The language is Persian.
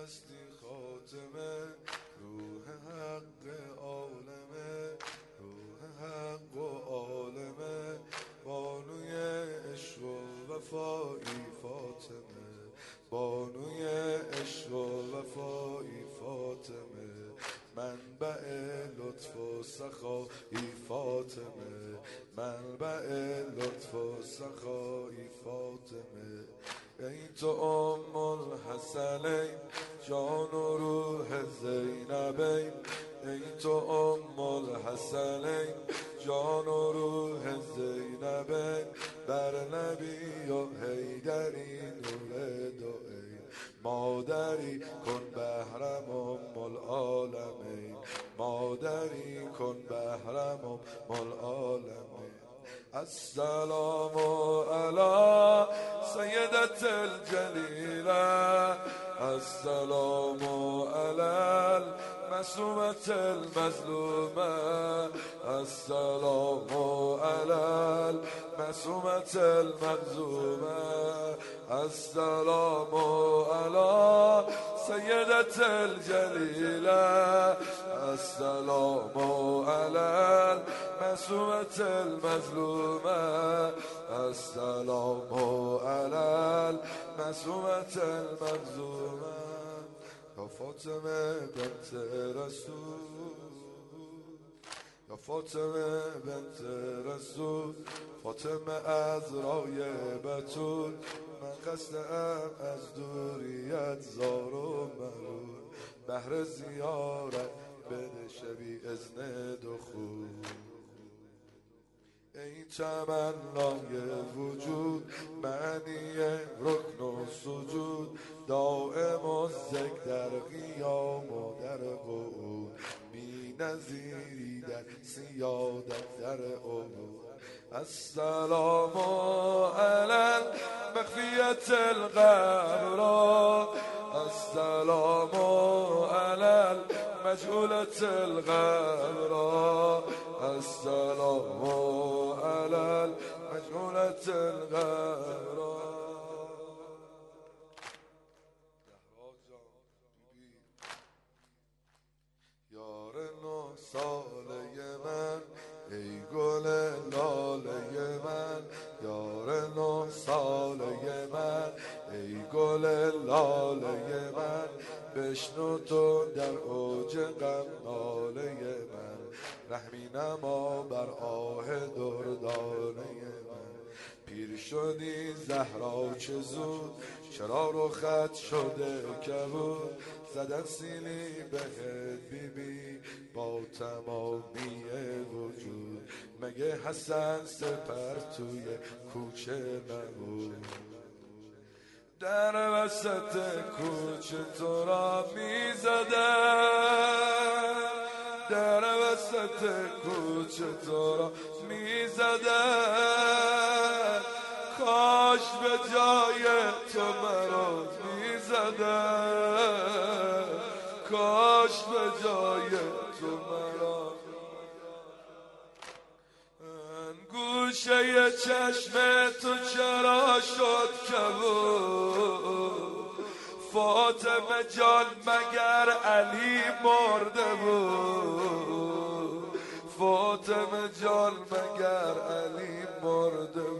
هستی خاتمه، روح حق عالمه، روح حق و عالمه، بانوی عشق و وفایی فاطمه، بانوی عشق و وفایی فاطمه، منبع لطف و سخایی فاطمه، منبع لطف و سخایی فاطمه. ای تو ام الحسنین جان و روح زینبین، ای تو ام الحسنین جان و روح زینبین، بر نبی و حیدری نور دوئین، مادری کن بهرم ام العالمین، مادری کن بهرم ام العالمین. السلام علی سیدت الجلیله، السلام علی المعصومة المظلومه، السلام علی المعصومة المظلومه، السلام علی سیدت الجلیله، السلام علی المعصومة المظلومه، السلام علی المعصومة المظلومه. یا فاطمه بنت رسول، یا فاطمه بنت رسول، فاطمه از رای بتول، من قصدم از دوریت زار و ملول، بهر زیارت بده شبی اذن دخول. ای تمنای وجود معنی رکن و سجود، دائم و ذکر در قیام و در قعود، بی نظیری در سیادت در عبود. السلام علی مخفیت الغبرا، السلام علی مجهولة الغبرا، السلام علی مجهولة الغبرا. یار 9 ساله من، ای گل لاله من، یار 9 ساله من، ای گل لاله من، بشنو تو در اوج غم ناله من، رحمی نما بر آه دردانه من. پیر شدی زهرا چه زود، چرا رخت شده کبود، زدن سیلی بهت بیبی با تمامی وجود، مگه حسن سپر توی کوچه نبود؟ در وسط کوچه تو را می زدن، در وسط کوچه تو را می زدن، کاش به جای تو مرا می زدن، کاش به جای تو مرا. گوشه چشم تو چرا شد کبود، فاطمه جان مگر علی مرده بود، فاطمه جان مگر علی مرده بود.